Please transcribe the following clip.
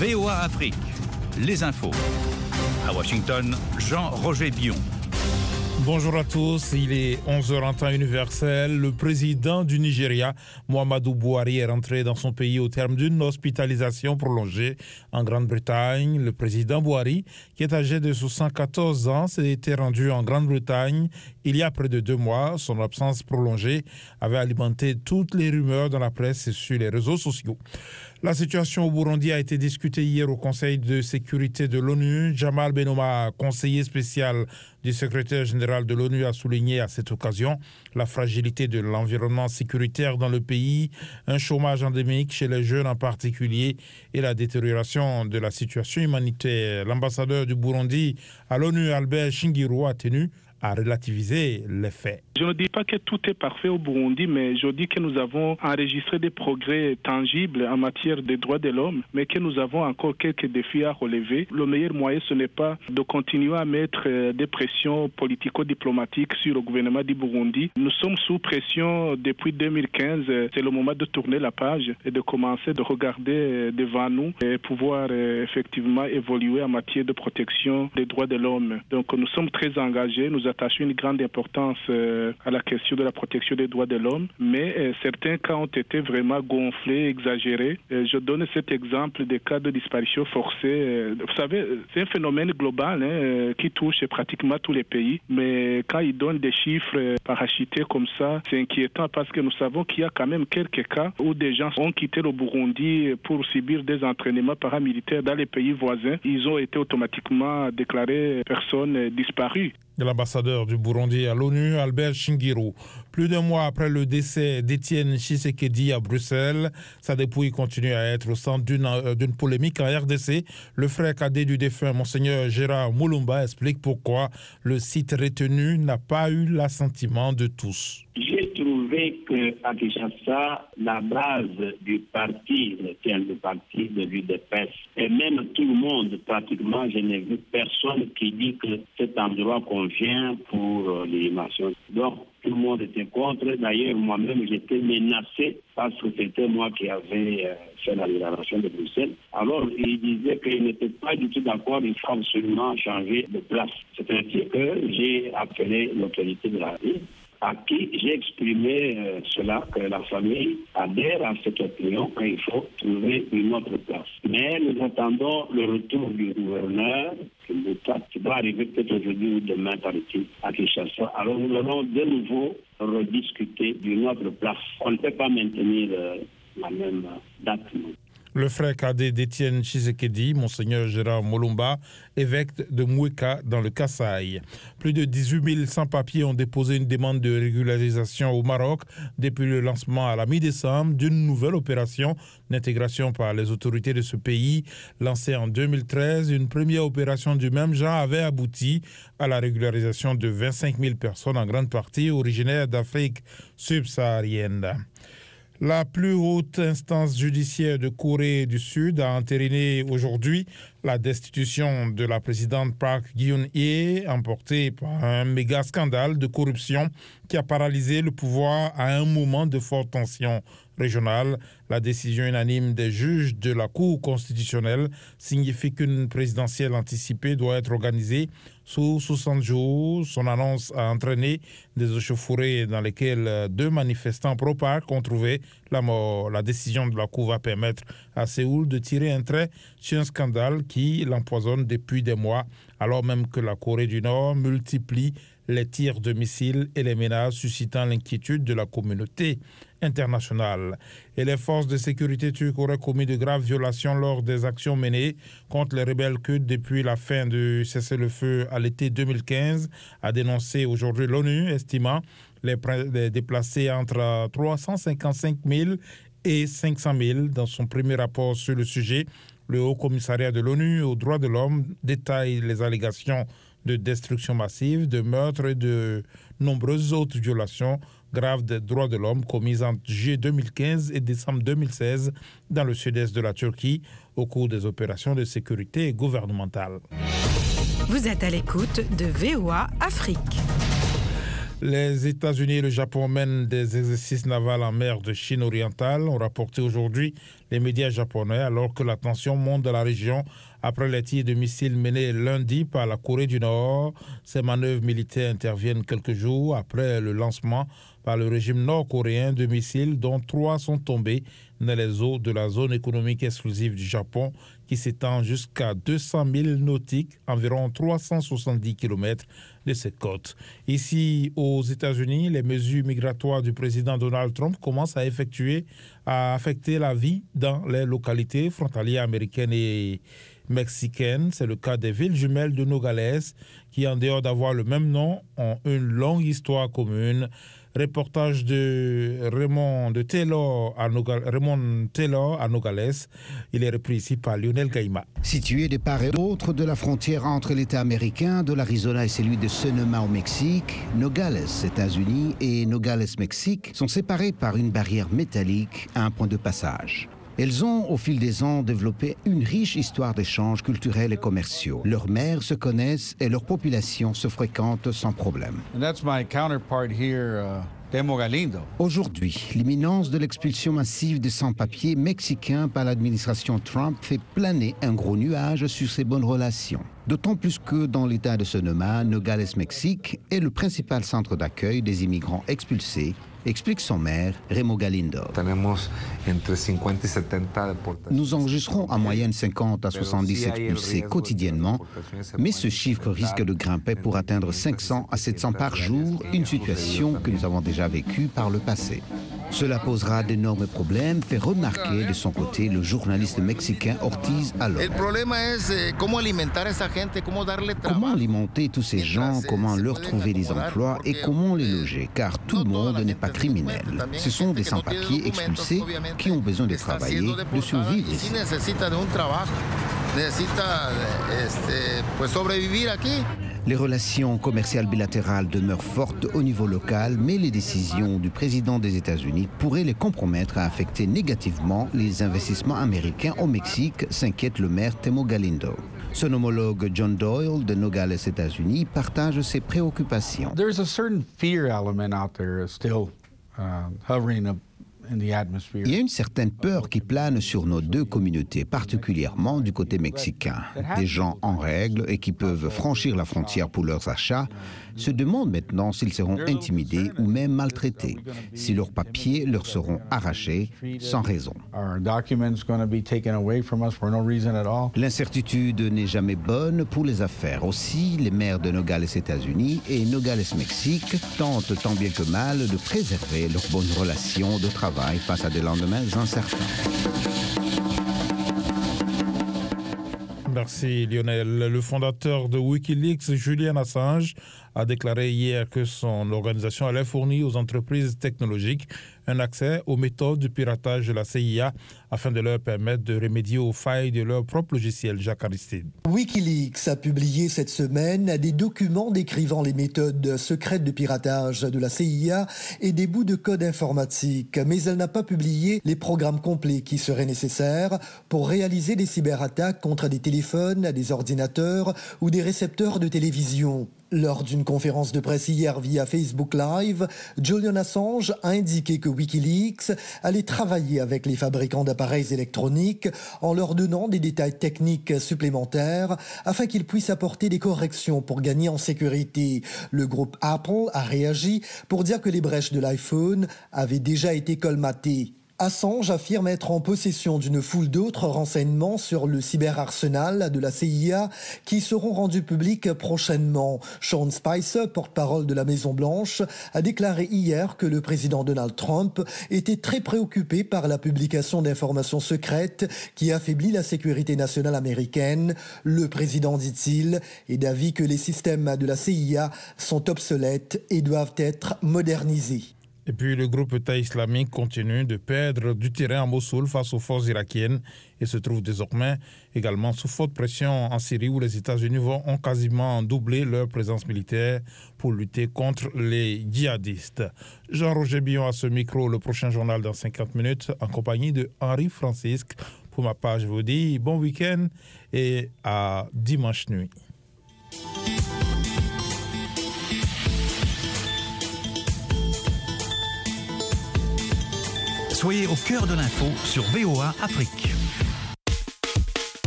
VOA Afrique, les infos. À Washington, Jean-Roger Bion. Bonjour à tous, il est 11h en temps universel. Le président du Nigeria, Muhammadu Buhari, est rentré dans son pays au terme d'une hospitalisation prolongée en Grande-Bretagne. Le président Buhari, qui est âgé de 74 ans, s'était rendu en Grande-Bretagne il y a près de 2 mois. Son absence prolongée avait alimenté toutes les rumeurs dans la presse et sur les réseaux sociaux. La situation au Burundi a été discutée hier au Conseil de sécurité de l'ONU. Jamal Benoma, conseiller spécial du secrétaire général de l'ONU, a souligné à cette occasion la fragilité de l'environnement sécuritaire dans le pays, un chômage endémique chez les jeunes en particulier et la détérioration de la situation humanitaire. L'ambassadeur du Burundi à l'ONU, Albert Shingiro, a tenu à relativiser les faits. Je ne dis pas que tout est parfait au Burundi, mais je dis que nous avons enregistré des progrès tangibles en matière des droits de l'homme, mais que nous avons encore quelques défis à relever. Le meilleur moyen, ce n'est pas de continuer à mettre des pressions politico-diplomatiques sur le gouvernement du Burundi. Nous sommes sous pression depuis 2015. C'est le moment de tourner la page et de commencer de regarder devant nous et pouvoir effectivement évoluer en matière de protection des droits de l'homme. Donc nous sommes très engagés, nous attachons une grande importance à la question de la protection des droits de l'homme, mais certains cas ont été vraiment gonflés, exagérés. Je donne cet exemple des cas de disparition forcée. Vous savez, c'est un phénomène global qui touche pratiquement tous les pays, mais quand ils donnent des chiffres parachutés comme ça, c'est inquiétant parce que nous savons qu'il y a quand même quelques cas où des gens ont quitté le Burundi pour subir des entraînements paramilitaires dans les pays voisins. Ils ont été automatiquement déclarés personnes disparues. L'ambassadeur du Burundi à l'ONU, Albert Shingiro. Plus d'un mois après le décès d'Étienne Tshisekedi à Bruxelles, sa dépouille continue à être au centre d'une polémique en RDC. Le frère cadet du défunt, Monseigneur Gérard Moulumba, explique pourquoi le site retenu n'a pas eu l'assentiment de tous. J'ai trouvé qu'à Kinshasa, la base du parti, le parti de l'UDPS, et même tout le monde, pratiquement, je n'ai vu personne qui dit que cet endroit convient pour l'élimination. Donc, tout le monde était contre. D'ailleurs, moi-même, j'étais menacé parce que c'était moi qui avais fait la libération de Bruxelles. Alors, il disait qu'il n'était pas du tout d'accord, il faut absolument changer de place. C'est ainsi que j'ai appelé l'autorité de la ville, à qui j'ai exprimé cela, que la famille adhère à cette opinion qu'il faut trouver une autre place. Mais nous attendons le retour du gouverneur, qui va arriver peut-être aujourd'hui ou demain par-ci à Kinshasa. Alors nous allons de nouveau rediscuter d'une autre place. On ne peut pas maintenir la même date. Le frère cadet d'Étienne Tshisekedi, Monseigneur Gérard Moulumba, évêque de Mouéka dans le Kasaï. Plus de 18 000 sans-papiers ont déposé une demande de régularisation au Maroc depuis le lancement à la mi-décembre d'une nouvelle opération d'intégration par les autorités de ce pays. Lancée en 2013, une première opération du même genre avait abouti à la régularisation de 25 000 personnes, en grande partie originaires d'Afrique subsaharienne. La plus haute instance judiciaire de Corée du Sud a entériné aujourd'hui la destitution de la présidente Park Geun-hye, emportée par un méga scandale de corruption qui a paralysé le pouvoir à un moment de forte tension régionale. La décision unanime des juges de la Cour constitutionnelle signifie qu'une présidentielle anticipée doit être organisée sous 60 jours. Son annonce a entraîné des échauffourées dans lesquelles 2 manifestants pro-Park ont trouvé la mort. La décision de la Cour va permettre à Séoul de tirer un trait sur un scandale qui l'empoisonne depuis des mois, alors même que la Corée du Nord multiplie les tirs de missiles et les menaces, suscitant l'inquiétude de la communauté internationale. Et les forces de sécurité turques auraient commis de graves violations lors des actions menées contre les rebelles kurdes depuis la fin du cessez-le-feu à l'été 2015, a dénoncé aujourd'hui l'ONU, estimant les déplacés entre 355 000 et 500 000 dans son premier rapport sur le sujet. Le Haut Commissariat de l'ONU aux droits de l'homme détaille les allégations de destruction massive, de meurtres et de nombreuses autres violations graves des droits de l'homme commises entre juillet 2015 et décembre 2016 dans le sud-est de la Turquie au cours des opérations de sécurité gouvernementale. Vous êtes à l'écoute de VOA Afrique. Les États-Unis et le Japon mènent des exercices navals en mer de Chine orientale, ont rapporté aujourd'hui les médias japonais alors que la tension monte dans la région après les tirs de missiles menés lundi par la Corée du Nord. Ces manœuvres militaires interviennent quelques jours après le lancement par le régime nord-coréen de missiles dont 3 sont tombés dans les eaux de la zone économique exclusive du Japon qui s'étend jusqu'à 200 000 nautiques, environ 370 km de ses côtes. Ici, aux États-Unis, les mesures migratoires du président Donald Trump commencent à affecter la vie dans les localités frontalières américaines et mexicaines. C'est le cas des villes jumelles de Nogales qui, en dehors d'avoir le même nom, ont une longue histoire commune. Reportage de Raymond Taylor à Nogales. Il est repris ici par Lionel Gaïma. Situé de part et d'autre de la frontière entre l'État américain de l'Arizona et celui de Sonoma au Mexique, Nogales, États-Unis et Nogales, Mexique sont séparés par une barrière métallique à un point de passage. Elles ont, au fil des ans, développé une riche histoire d'échanges culturels et commerciaux. Leurs mères se connaissent et leur population se fréquente sans problème. Aujourd'hui, l'imminence de l'expulsion massive des sans-papiers mexicains par l'administration Trump fait planer un gros nuage sur ces bonnes relations. D'autant plus que dans l'État de Sonoma, Nogales, Mexique est le principal centre d'accueil des immigrants expulsés, explique son maire, Remo Galindo. Nous enregistrons en moyenne 50 à 70 expulsés quotidiennement, mais ce chiffre risque de grimper pour atteindre 500 à 700 par jour, une situation que nous avons déjà vécue par le passé. Cela posera d'énormes problèmes, fait remarquer de son côté le journaliste mexicain Ortiz Alon. Comment alimenter tous ces gens, comment leur trouver des emplois et comment les loger, car tout le monde n'est pas criminel. Ce sont des sans-papiers expulsés qui ont besoin de travailler, de survivre ici. Les relations commerciales bilatérales demeurent fortes au niveau local, mais les décisions du président des États-Unis pourraient les compromettre à affecter négativement les investissements américains au Mexique, s'inquiète le maire Temo Galindo. Son homologue John Doyle de Nogales, États-Unis, partage ses préoccupations. There's a certain fear element out there still hovering up. Il y a une certaine peur qui plane sur nos deux communautés, particulièrement du côté mexicain. Des gens en règle et qui peuvent franchir la frontière pour leurs achats se demandent maintenant s'ils seront intimidés ou même maltraités, si leurs papiers leur seront arrachés sans raison. L'incertitude n'est jamais bonne pour les affaires. Aussi, les maires de Nogales, États-Unis et Nogales, Mexique tentent tant bien que mal de préserver leurs bonnes relations de travail face à des lendemains incertains. Merci Lionel. Le fondateur de Wikileaks, Julian Assange, a déclaré hier que son organisation allait fournir aux entreprises technologiques un accès aux méthodes de piratage de la CIA afin de leur permettre de remédier aux failles de leur propre logiciel. Jacques Aristide. Wikileaks a publié cette semaine des documents décrivant les méthodes secrètes de piratage de la CIA et des bouts de code informatique, mais elle n'a pas publié les programmes complets qui seraient nécessaires pour réaliser des cyberattaques contre des téléphones, des ordinateurs ou des récepteurs de télévision. Lors d'une conférence de presse hier via Facebook Live, Julian Assange a indiqué que Wikileaks allait travailler avec les fabricants d'appareils électroniques en leur donnant des détails techniques supplémentaires afin qu'ils puissent apporter des corrections pour gagner en sécurité. Le groupe Apple a réagi pour dire que les brèches de l'iPhone avaient déjà été colmatées. Assange affirme être en possession d'une foule d'autres renseignements sur le cyberarsenal de la CIA qui seront rendus publics prochainement. Sean Spicer, porte-parole de la Maison-Blanche, a déclaré hier que le président Donald Trump était très préoccupé par la publication d'informations secrètes qui affaiblit la sécurité nationale américaine. Le président, dit-il, est d'avis que les systèmes de la CIA sont obsolètes et doivent être modernisés. Et puis le groupe État islamique continue de perdre du terrain à Mossoul face aux forces irakiennes et se trouve désormais également sous forte pression en Syrie où les États-Unis ont quasiment doublé leur présence militaire pour lutter contre les djihadistes. Jean-Roger Billon à ce micro, le prochain journal dans 50 minutes en compagnie de Henri Francisque. Pour ma part, je vous dis bon week-end et à dimanche nuit. Soyez au cœur de l'info sur VOA Afrique.